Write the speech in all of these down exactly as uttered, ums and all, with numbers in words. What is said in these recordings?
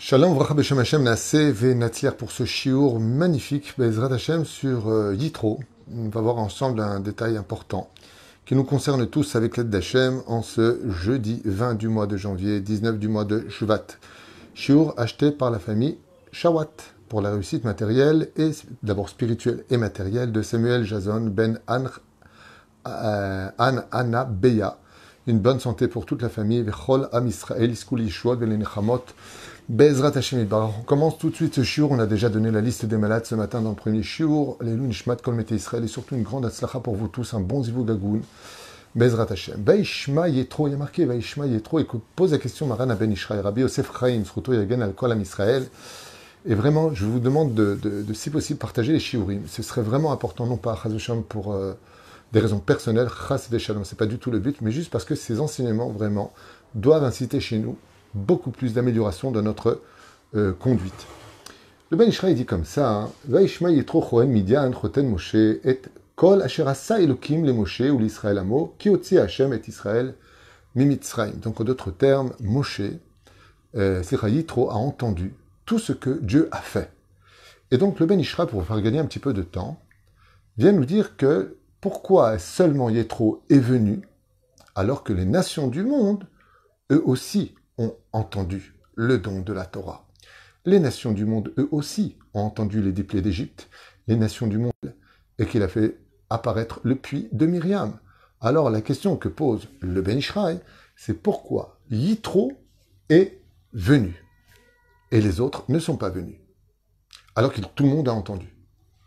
Shalom, vracha b'shem Hashem, naaseh ve'natzliach pour ce shiur magnifique, Be'ezrat Hashem, sur euh, Yitro. On va voir ensemble un détail important qui nous concerne tous avec l'aide d'Hashem en ce jeudi vingt du mois de janvier, dix-neuf du mois de Shvat. Shiur acheté par la famille Shawat pour la réussite matérielle et d'abord spirituelle et matérielle de Samuel Jason ben An, euh, An Anna Beya. Une bonne santé pour toute la famille. Vechol Am Israël, Iskul Yishuot, Velenechamot. Be'ezrat Hashem. On commence tout de suite ce shiur. On a déjà donné la liste des malades ce matin dans le premier shiur. Les Nishmat, Kol Mete Israël. Et surtout une grande atzlacha pour vous tous. Un bon zivug gagoun. Be'ezrat Hashem. Vaishma Yetro. Il y a marqué Vaishma Yetro. Et pose la question Maran Ben Ishraï. Rabbi Yosef Chaim. Sruto Yagen al Kol Am Israël. Et vraiment, je vous demande de, de, de, si possible, partager les shiurim. Ce serait vraiment important, non pas Chazoucham pour euh, des raisons personnelles, Chas Veshalom. C'est pas du tout le but, mais juste parce que ces enseignements, vraiment, doivent inciter chez nous beaucoup plus d'amélioration de notre euh, conduite. Le Ben Ishraï dit comme ça, Vaishma Yitro Choen Midian Choten Moshe et Kol Asher Asa Elokim le Moshe ou l'Israël Amo Ki Otzi Hashem et Israël Mimitzraim. Donc en d'autres termes, Moshe, euh, Yitro a entendu tout ce que Dieu a fait. Et donc le Ben Ishraï, pour vous faire gagner un petit peu de temps, vient nous dire que pourquoi seulement Yitro est venu alors que les nations du monde, eux aussi, ont entendu le don de la Torah. Les nations du monde, eux aussi, ont entendu les dépliés d'Égypte, les nations du monde, et qu'il a fait apparaître le puits de Myriam. Alors la question que pose le Ben Ishraï, c'est pourquoi Yitro est venu et les autres ne sont pas venus, alors que tout le monde a entendu.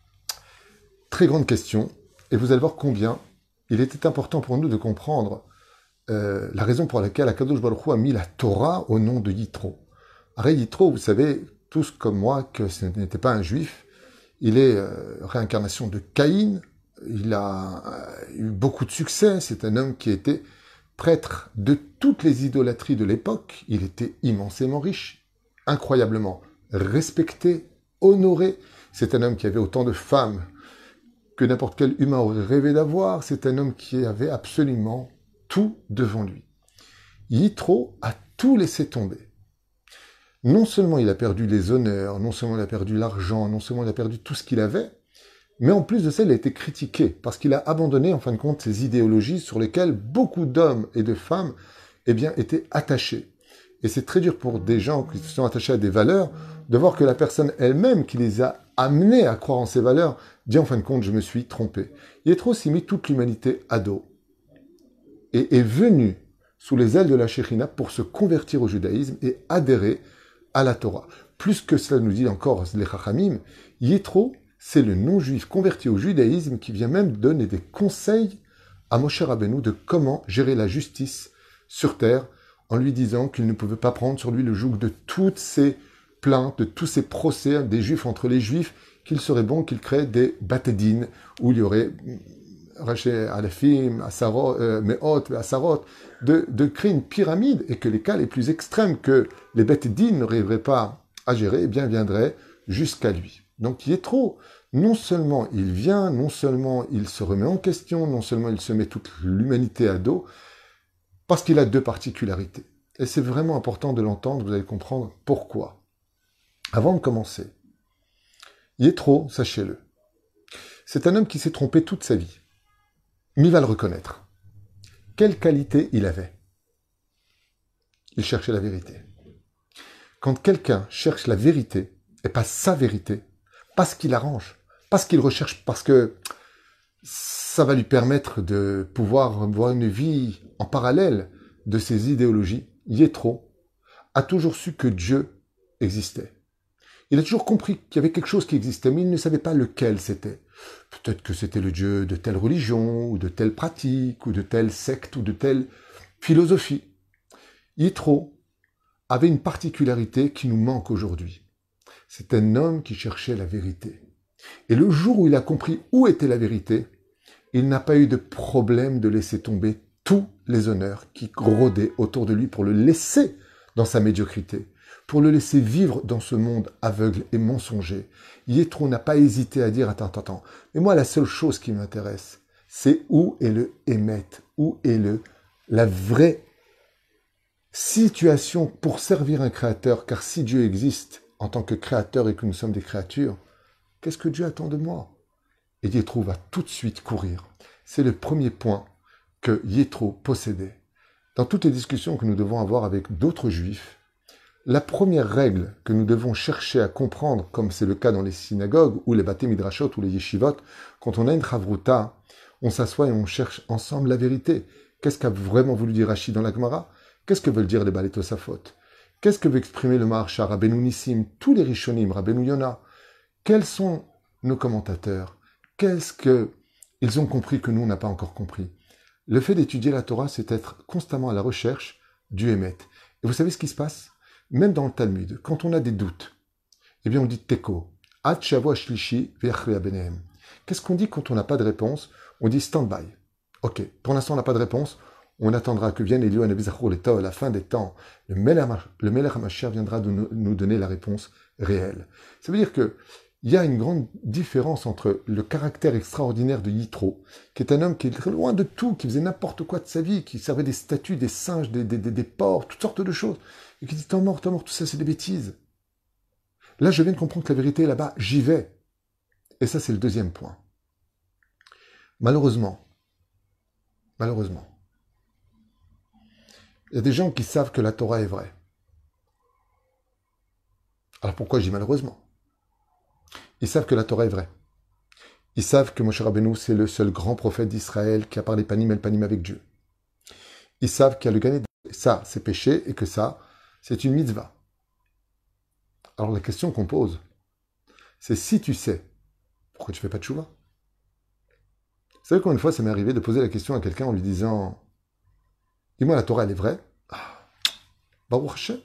Très grande question, et vous allez voir combien il était important pour nous de comprendre Euh, la raison pour laquelle Akadosh Baruch Hu a mis la Torah au nom de Yitro. Arrête Yitro, vous savez, tous comme moi, que ce n'était pas un juif. Il est euh, réincarnation de Caïn. Il a euh, eu beaucoup de succès. C'est un homme qui était prêtre de toutes les idolâtries de l'époque. Il était immensément riche, incroyablement respecté, honoré. C'est un homme qui avait autant de femmes que n'importe quel humain aurait rêvé d'avoir. C'est un homme qui avait absolument tout devant lui. Yitro a tout laissé tomber. Non seulement il a perdu les honneurs, non seulement il a perdu l'argent, non seulement il a perdu tout ce qu'il avait, mais en plus de ça, il a été critiqué parce qu'il a abandonné, en fin de compte, ces idéologies sur lesquelles beaucoup d'hommes et de femmes, eh bien, étaient attachés. Et c'est très dur pour des gens qui se sont attachés à des valeurs de voir que la personne elle-même qui les a amenés à croire en ces valeurs dit en fin de compte, je me suis trompé. Yitro s'est mis toute l'humanité à dos et est venu sous les ailes de la Shekhinah pour se convertir au judaïsme et adhérer à la Torah. Plus que cela nous dit encore les Chachamim, Yitro, c'est le non-juif converti au judaïsme qui vient même donner des conseils à Moshe Rabbeinu de comment gérer la justice sur terre, en lui disant qu'il ne pouvait pas prendre sur lui le joug de toutes ces plaintes, de tous ces procès des juifs entre les juifs, qu'il serait bon qu'il crée des batédines où il y aurait Raché Alefim, Asarot, euh, Meot, Asarot, de, de créer une pyramide et que les cas les plus extrêmes que les bêtes dignes n'arriveraient pas à gérer, eh bien viendraient jusqu'à lui. Donc Yitro, non seulement il vient, non seulement il se remet en question, non seulement il se met toute l'humanité à dos, parce qu'il a deux particularités. Et c'est vraiment important de l'entendre, vous allez comprendre pourquoi. Avant de commencer, Yitro, sachez-le, c'est un homme qui s'est trompé toute sa vie. Mais il va le reconnaître. Quelle qualité il avait? Il cherchait la vérité. Quand quelqu'un cherche la vérité, et pas sa vérité, pas ce qu'il arrange, pas ce qu'il recherche, parce que ça va lui permettre de pouvoir avoir une vie en parallèle de ses idéologies, Yitro a toujours su que Dieu existait. Il a toujours compris qu'il y avait quelque chose qui existait, mais il ne savait pas lequel c'était. Peut-être que c'était le Dieu de telle religion, ou de telle pratique, ou de telle secte, ou de telle philosophie. Yitro avait une particularité qui nous manque aujourd'hui. C'est un homme qui cherchait la vérité. Et le jour où il a compris où était la vérité, il n'a pas eu de problème de laisser tomber tous les honneurs qui rôdaient autour de lui pour le laisser dans sa médiocrité, pour le laisser vivre dans ce monde aveugle et mensonger. Yitro n'a pas hésité à dire, attends, attends, attends, mais moi la seule chose qui m'intéresse, c'est où est le Hémet, où est le, la vraie situation pour servir un créateur, car si Dieu existe en tant que créateur et que nous sommes des créatures, qu'est-ce que Dieu attend de moi? Et Yétro va tout de suite courir. C'est le premier point que Yétro possédait. Dans toutes les discussions que nous devons avoir avec d'autres juifs, la première règle que nous devons chercher à comprendre, comme c'est le cas dans les synagogues ou les baté midrashot ou les yeshivot, quand on a une chavruta, on s'assoit et on cherche ensemble la vérité. Qu'est-ce qu'a vraiment voulu dire Rashi dans la Gemara? Qu'est-ce que veulent dire les Balei Tosafot? Qu'est-ce que veut exprimer le Maharsha, Rabbeinu Nissim, tous les Rishonim, Rabbeinu Yona? Quels sont nos commentateurs? Qu'est-ce qu'ils ont compris que nous, on n'a pas encore compris? Le fait d'étudier la Torah, c'est être constamment à la recherche du Hémet. Et vous savez ce qui se passe? Même dans le Talmud, quand on a des doutes, eh bien on dit Teko. Ad Shavua Shlishi Ve'achria Benehem. Qu'est-ce qu'on dit quand on n'a pas de réponse? On dit stand-by. Ok, pour l'instant on n'a pas de réponse, on attendra que vienne Eliyahu Hanavi Zachor l'État à la fin des temps. Le Melech HaMashiach viendra de nous donner la réponse réelle. Ça veut dire que il y a une grande différence entre le caractère extraordinaire de Yitro, qui est un homme qui est très loin de tout, qui faisait n'importe quoi de sa vie, qui servait des statues, des singes, des, des, des, des porcs, toutes sortes de choses, et qui dit « T'es mort, t'es mort, tout ça c'est des bêtises ». Là, je viens de comprendre que la vérité est là-bas, j'y vais. Et ça, c'est le deuxième point. Malheureusement, malheureusement, il y a des gens qui savent que la Torah est vraie. Alors pourquoi je dis malheureusement? Ils savent que la Torah est vraie. Ils savent que Moshe Rabbeinu, c'est le seul grand prophète d'Israël qui a parlé panim el panim avec Dieu. Ils savent qu'il y a le Gan Eden. Ça, c'est péché, et que ça, c'est une mitzvah. Alors la question qu'on pose, c'est si tu sais, pourquoi tu ne fais pas de tchouva? Vous savez combien de fois ça m'est arrivé de poser la question à quelqu'un en lui disant « Dis-moi, la Torah, elle est vraie ?» Ah, Baruch Hashem.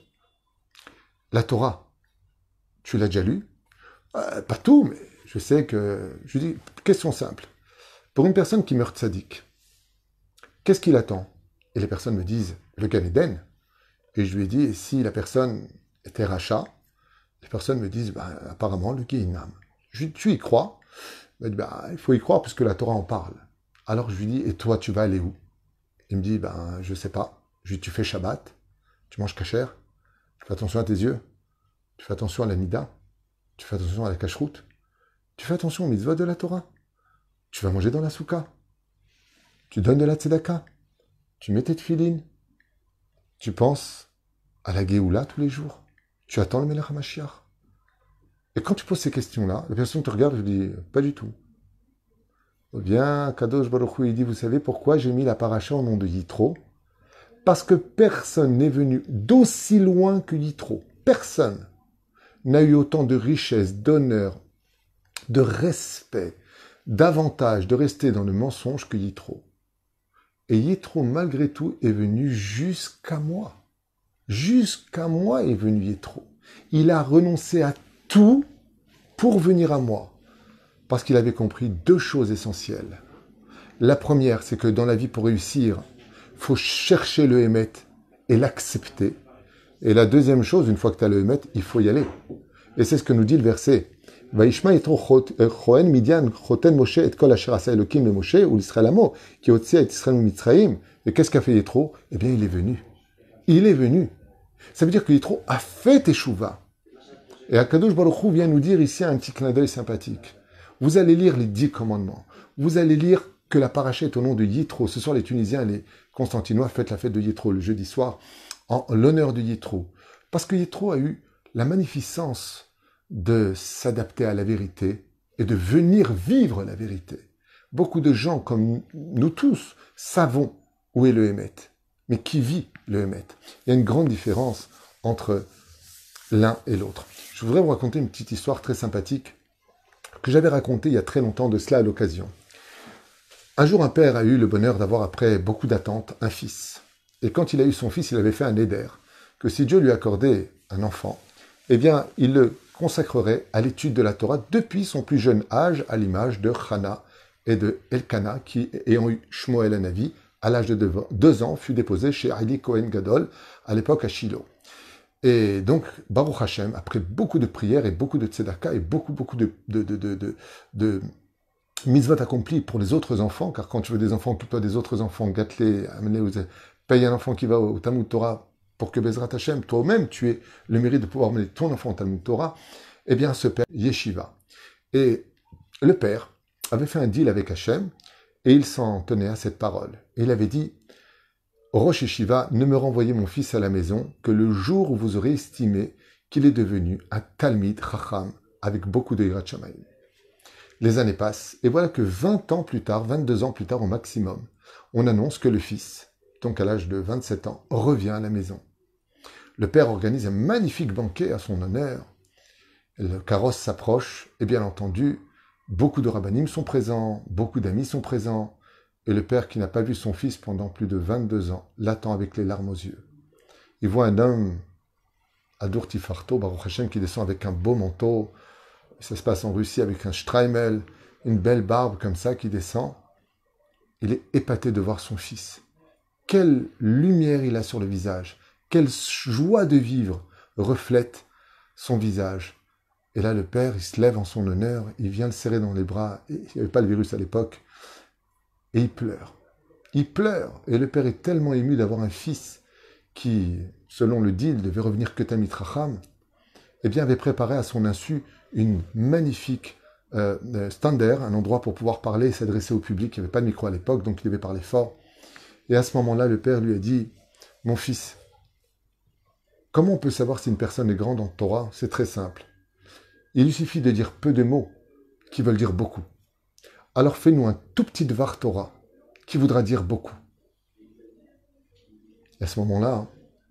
La Torah, tu l'as déjà lue? Euh, pas tout, mais je sais que... Je lui dis, question simple. Pour une personne qui meurt sadique, qu'est-ce qu'il attend? Et les personnes me disent, le Gan Eden. Et je lui ai dit, et si la personne était rachat? Les personnes me disent, bah, apparemment, le Gehinam. Je lui dis, tu y crois? Il me dit, bah, il faut y croire puisque la Torah en parle. Alors je lui dis, et toi, tu vas aller où? Il me dit, ben, je sais pas. Je lui dis, tu fais Shabbat? Tu manges kasher? Tu fais attention à tes yeux? Tu fais attention à la nida? Tu fais attention à la cacheroute? Tu fais attention aux mitzvot de la Torah? Tu vas manger dans la souka? Tu donnes de la tzedaka? Tu mets tes tefilines? Tu penses à la Géoula tous les jours? Tu attends le Melech HaMashiach? Et quand tu poses ces questions-là, la personne te regarde et te dit, pas du tout. Ou bien, Kadosh Baruch Hu, il dit, vous savez pourquoi j'ai mis la paracha au nom de Yitro? Parce que personne n'est venu d'aussi loin que Yitro. Personne n'a eu autant de richesse, d'honneur, de respect, d'avantage de rester dans le mensonge que Yitro. Et Yitro, malgré tout, est venu jusqu'à moi. Jusqu'à moi est venu Yitro. Il a renoncé à tout pour venir à moi. Parce qu'il avait compris deux choses essentielles. La première, c'est que dans la vie, pour réussir, il faut chercher le Hémet et l'accepter. Et la deuxième chose, une fois que tu as le Hémet, il faut y aller. Et c'est ce que nous dit le verset. Vaishma yitro choen midian choten Moshe et kol asher asa Elokim le Moshe ou l'Israël amo qui otsia et Israël mitzraim. Et qu'est-ce qu'a fait Yitro? Eh bien, il est venu. Il est venu. Ça veut dire que Yitro a fait Teshuvah. Et Akadosh Baruch Hu vient nous dire ici un petit clin d'œil sympathique. Vous allez lire les dix commandements. Vous allez lire que la paracha est au nom de Yitro. Ce soir, les Tunisiens et les Constantinois fêtent la fête de Yitro le jeudi soir en l'honneur de Yitro. Parce que Yitro a eu la magnificence de s'adapter à la vérité et de venir vivre la vérité. Beaucoup de gens, comme nous tous, savons où est le Hémet. Mais qui vit le Hémet? Il y a une grande différence entre l'un et l'autre. Je voudrais vous raconter une petite histoire très sympathique que j'avais racontée il y a très longtemps de cela à l'occasion. Un jour, un père a eu le bonheur d'avoir, après beaucoup d'attentes, un fils. Et quand il a eu son fils, il avait fait un éder, que si Dieu lui accordait un enfant, eh bien, il le consacrerait à l'étude de la Torah depuis son plus jeune âge, à l'image de Chana et de Elkana, qui, ayant eu Shmuel Hanavi, à l'âge de deux ans, fut déposé chez Eli Cohen Gadol, à l'époque à Shiloh. Et donc, Baruch Hashem, après beaucoup de prières et beaucoup de tzedaka et beaucoup, beaucoup de, de, de, de, de, de mitzvot accomplis pour les autres enfants, car quand tu veux des enfants, occupe-toi des autres enfants, gâte-les, amène-les, paye un enfant qui va au Talmud Torah, pour que Bezrat Hashem, toi-même, tu aies le mérite de pouvoir mener ton enfant au Talmud Torah, eh bien, ce père, Yeshiva. Et le père avait fait un deal avec Hashem, et il s'en tenait à cette parole. Et il avait dit, Rosh Yeshiva, ne me renvoyez mon fils à la maison que le jour où vous aurez estimé qu'il est devenu un Talmid Chacham, avec beaucoup de Yirat Shamayim. Les années passent, et voilà que vingt ans plus tard, vingt-deux ans plus tard au maximum, on annonce que le fils, donc à l'âge de vingt-sept ans, revient à la maison. Le père organise un magnifique banquet à son honneur. Le carrosse s'approche, et bien entendu, beaucoup de rabbinim sont présents, beaucoup d'amis sont présents, et le père qui n'a pas vu son fils pendant plus de vingt-deux ans l'attend avec les larmes aux yeux. Il voit un homme, Adur Tifarto, Baruch Hashem, qui descend avec un beau manteau. Ça se passe en Russie avec un streimel, une belle barbe comme ça qui descend. Il est épaté de voir son fils. Quelle lumière il a sur le visage, quelle joie de vivre reflète son visage. Et là, le père, il se lève en son honneur, il vient le serrer dans les bras, et il n'y avait pas le virus à l'époque, et il pleure. Il pleure, et le père est tellement ému d'avoir un fils qui, selon le deal, devait revenir que Talmid Chacham, eh bien, avait préparé à son insu une magnifique euh, stander, un endroit pour pouvoir parler et s'adresser au public. Il n'y avait pas de micro à l'époque, donc il devait parler fort. Et à ce moment-là, le père lui a dit, « Mon fils, comment on peut savoir si une personne est grande en Torah? C'est très simple. Il lui suffit de dire peu de mots qui veulent dire beaucoup. Alors fais-nous un tout petit Dvar Torah qui voudra dire beaucoup. » Et à ce moment-là,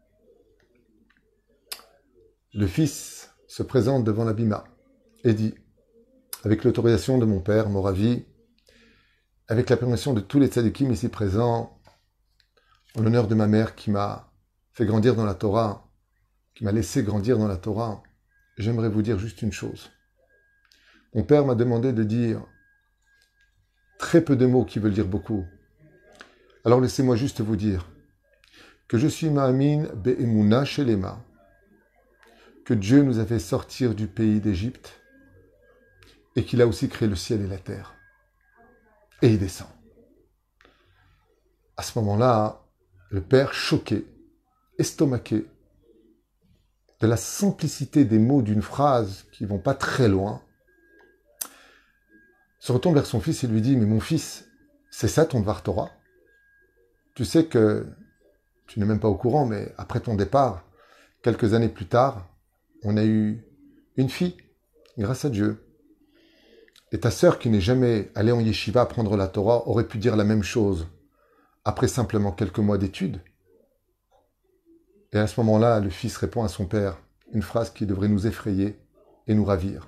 le fils se présente devant la bima et dit, avec l'autorisation de mon père, Moravi, avec la permission de tous les tzadikim ici présents, en l'honneur de ma mère qui m'a fait grandir dans la Torah, qui m'a laissé grandir dans la Torah, j'aimerais vous dire juste une chose. Mon père m'a demandé de dire très peu de mots qui veulent dire beaucoup. Alors laissez-moi juste vous dire que je suis Ma'amin Be'emuna Shelema, que Dieu nous a fait sortir du pays d'Égypte et qu'il a aussi créé le ciel et la terre. Et il descend. À ce moment-là, le père, choqué, estomaqué, de la simplicité des mots d'une phrase qui ne vont pas très loin, se retourne vers son fils et lui dit, « Mais mon fils, c'est ça ton Dvar Torah? Tu sais que, tu n'es même pas au courant, mais après ton départ, quelques années plus tard, on a eu une fille, grâce à Dieu. Et ta sœur qui n'est jamais allée en yeshiva apprendre la Torah aurait pu dire la même chose après simplement quelques mois d'études. » Et à ce moment-là, le fils répond à son père une phrase qui devrait nous effrayer et nous ravir.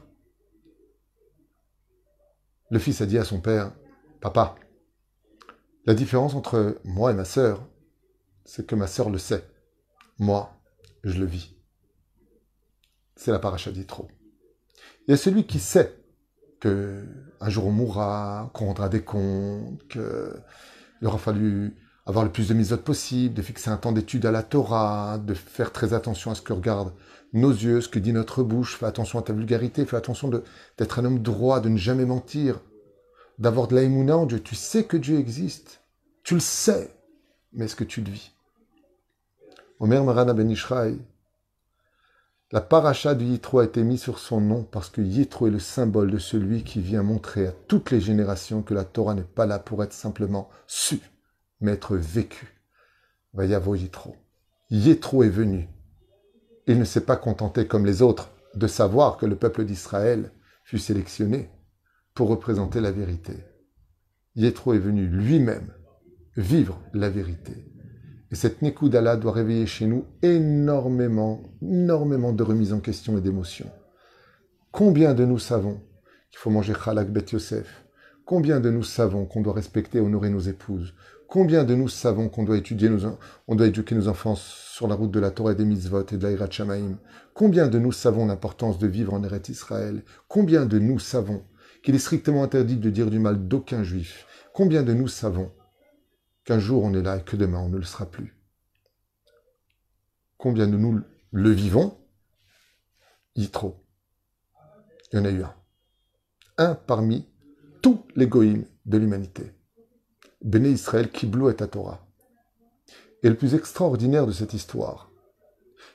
Le fils a dit à son père, « Papa, la différence entre moi et ma sœur, c'est que ma sœur le sait. Moi, je le vis. » C'est la paracha d'Yitro. Il y a celui qui sait que un jour on mourra, qu'on rendra des comptes, qu'il aura fallu avoir le plus de mitzvot possible, de fixer un temps d'étude à la Torah, de faire très attention à ce que regardent nos yeux, ce que dit notre bouche, fais attention à ta vulgarité, fais attention de, d'être un homme droit, de ne jamais mentir, d'avoir de la émouna en Dieu. Tu sais que Dieu existe, tu le sais, mais est-ce que tu le vis? Omer Marana Ben Ishraï, la paracha de Yitro a été mise sur son nom parce que Yitro est le symbole de celui qui vient montrer à toutes les générations que la Torah n'est pas là pour être simplement su, mais être vécu. Vayavo Yitro. Yitro est venu. Il ne s'est pas contenté comme les autres de savoir que le peuple d'Israël fut sélectionné pour représenter la vérité. Yitro est venu lui-même vivre la vérité. Et cette Nekuda-là doit réveiller chez nous énormément, énormément de remises en question et d'émotions. Combien de nous savons qu'il faut manger Chalak Bet Yosef? Combien de nous savons qu'on doit respecter et honorer nos épouses? Combien de nous savons qu'on doit étudier nos, on doit éduquer nos enfants sur la route de la Torah et des mitzvot et de la Hirat Shamaim? Combien de nous savons l'importance de vivre en Eretz Israël? Combien de nous savons qu'il est strictement interdit de dire du mal d'aucun juif? Combien de nous savons qu'un jour on est là et que demain on ne le sera plus? Combien de nous le vivons? Yitro. Il y en a eu un. Un parmi tous les goïms de l'humanité. Béné Israël Kiblou et Torah. Et le plus extraordinaire de cette histoire,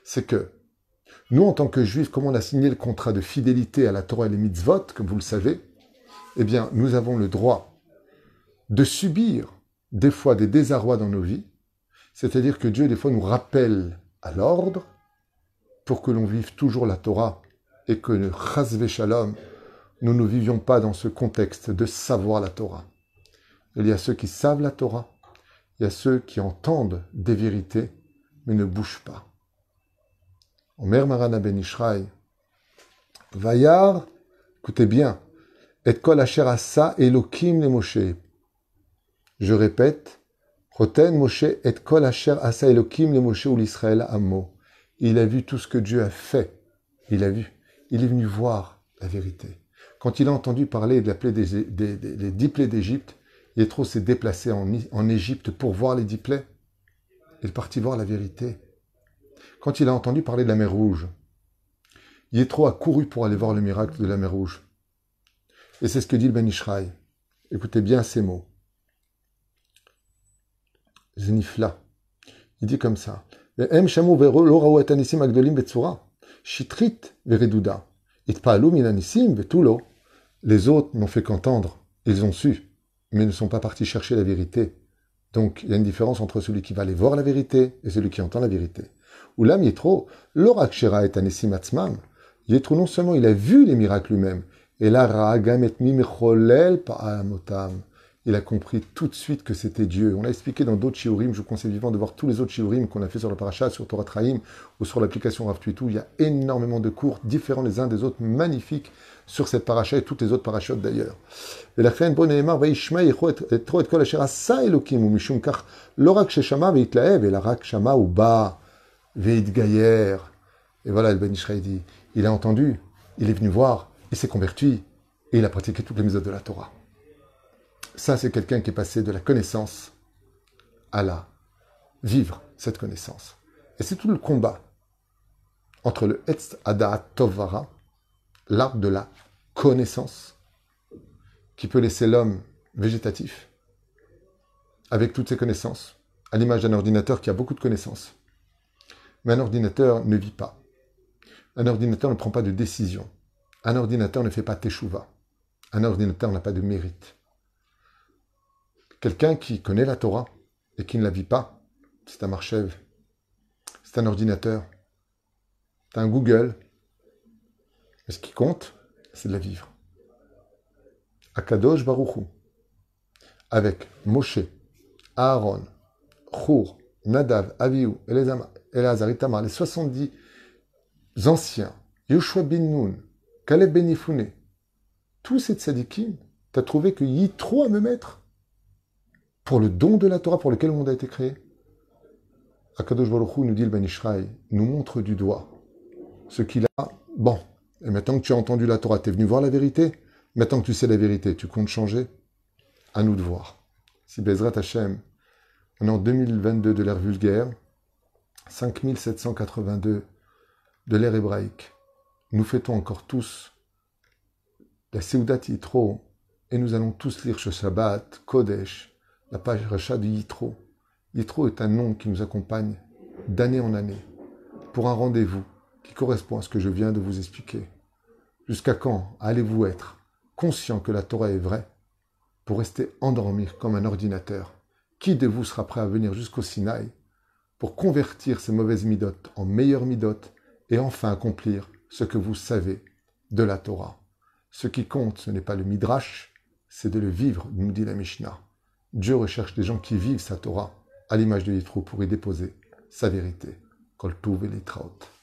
c'est que nous, en tant que juifs, comme on a signé le contrat de fidélité à la Torah et les mitzvot, comme vous le savez, eh bien, nous avons le droit de subir des fois des désarrois dans nos vies, c'est-à-dire que Dieu, des fois, nous rappelle à l'ordre pour que l'on vive toujours la Torah et que, chas v'shalom, nous ne vivions pas dans ce contexte de savoir la Torah. Il y a ceux qui savent la Torah, il y a ceux qui entendent des vérités, mais ne bougent pas. Omer Marana ben Ishraï, Vayar, écoutez bien, et kol asher asa Elokim le Moshe. Je répète, Roten Moshe et kol asher asa Elokim le Moshe ou l'Israël amo. Il a vu tout ce que Dieu a fait. Il a vu. Il est venu voir la vérité. Quand il a entendu parler de la plaie des, des, des, des dix plaies d'Égypte, Yétro s'est déplacé en, en Égypte pour voir les dix plaies. Il est parti voir la vérité. Quand il a entendu parler de la mer Rouge, Yétro a couru pour aller voir le miracle de la mer Rouge. Et c'est ce que dit le Ben Ishraï. Écoutez bien ces mots. Zenifla. Il dit comme ça. Em shamu lo ra'u et anisim agdolim betzura. Shitrit vereduda. Itpa'alu min anisim vetulo. Les autres n'ont fait qu'entendre. Ils ont su, mais ne sont pas partis chercher la vérité. Donc, il y a une différence entre celui qui va aller voir la vérité et celui qui entend la vérité. Oulam Yétro, l'orak shera et anisim atzmam. Yétro, non seulement il a vu les miracles lui-même, et là, ra'agam et mimicholel pa'alamotam. Il a compris tout de suite que c'était Dieu. On l'a expliqué dans d'autres shiurim. Je vous conseille vivement de voir tous les autres shiurim qu'on a fait sur le parasha, sur Torah Traim ou sur l'application Rav Tuitou. Il y a énormément de cours différents les uns des autres, magnifiques sur cette parasha et toutes les autres parachutes d'ailleurs. Et la fin bonne émar vaishma yechot et trop et kol asher asa elokim ou mishum kach l'orak sheshama veitlaev et la rak shama ou ba veitgayer. Et voilà, le Ben Ishraï dit, il a entendu, il est venu voir, il s'est converti et il a pratiqué toutes les méthodes de la Torah. Ça, c'est quelqu'un qui est passé de la connaissance à la vivre cette connaissance. Et c'est tout le combat entre le Etz Adaat Tovara, l'arbre de la connaissance, qui peut laisser l'homme végétatif, avec toutes ses connaissances, à l'image d'un ordinateur qui a beaucoup de connaissances. Mais un ordinateur ne vit pas. Un ordinateur ne prend pas de décision. Un ordinateur ne fait pas teshuva. Un ordinateur n'a pas de mérite. Quelqu'un qui connaît la Torah et qui ne la vit pas, c'est un marchève, c'est un ordinateur, c'est un Google. Mais ce qui compte, c'est de la vivre. Akadosh Baruch Hu, avec Moshe, Aaron, Chour, Nadav, Avihu, Eleazar, Itamar, les soixante-dix anciens, Yoshua bin Nun, Caleb ben Yifune, tous ces tzadikim, tu as trouvé que Yitro à me mettre pour le don de la Torah pour lequel le monde a été créé. Akadosh Baruch Hu, nous dit le Ben Ishraï, nous montre du doigt ce qu'il a. Bon, et maintenant que tu as entendu la Torah, tu es venu voir la vérité. Maintenant que tu sais la vérité, tu comptes changer. À nous de voir. Si Bezrat Hashem, on est en deux mille vingt-deux de l'ère vulgaire, cinq mille sept cent quatre-vingt-deux de l'ère hébraïque, nous fêtons encore tous la Seudat Yitro, et nous allons tous lire ce Shabbat, Kodesh, la page Racha de Yitro. Yitro est un nom qui nous accompagne d'année en année pour un rendez-vous qui correspond à ce que je viens de vous expliquer. Jusqu'à quand allez-vous être conscient que la Torah est vraie pour rester endormi comme un ordinateur? Qui de vous sera prêt à venir jusqu'au Sinaï pour convertir ces mauvaises midotes en meilleures midotes et enfin accomplir ce que vous savez de la Torah? Ce qui compte, ce n'est pas le Midrash, c'est de le vivre, nous dit la Mishnah. Dieu recherche des gens qui vivent sa Torah à l'image de Yitro pour y déposer sa vérité. Kol tuv v'litraot.